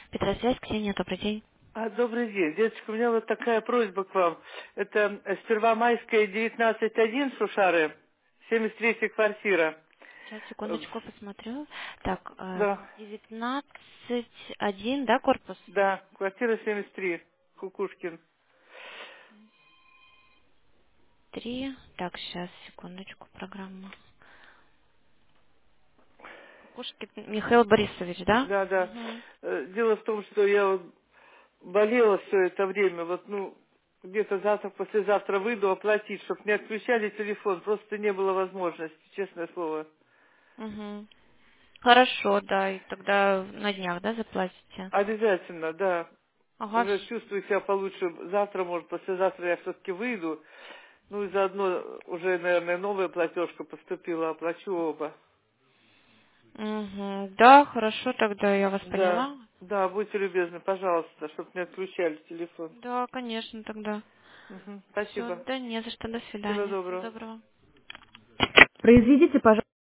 Петросвязь, Ксения, добрый день. Добрый день. Деточка, у меня вот такая просьба к вам. Это Первомайская, 19-1, Шушары, 73-я квартира. Сейчас, Э, секундочку, посмотрю. Так, Да, 19.1, да, корпус? да, квартира 73, Кукушкин. 3. Так, сейчас, секундочку, программа. Кукушкин Михаил Борисович, да? Да, да. Угу. Дело в том, что я вот болела все это время. Вот, ну, где-то завтра, послезавтра выйду оплатить, чтобы не отключали телефон. Просто не было возможности, честное слово. Угу. Хорошо, да, и тогда на днях, да, заплатите? Обязательно, да. Ага, Уже чувствую себя получше. Завтра, может, послезавтра я все-таки выйду. Ну и заодно уже, наверное, новая платежка поступила, оплачу оба. угу. Да, хорошо, тогда я вас Да, поняла. да, будьте любезны, пожалуйста, чтобы не отключали телефон. Да, конечно, тогда. Мгм, Все, спасибо. да не за что, до Всего свидания. Всего доброго. доброго. Произведите, пожалуйста.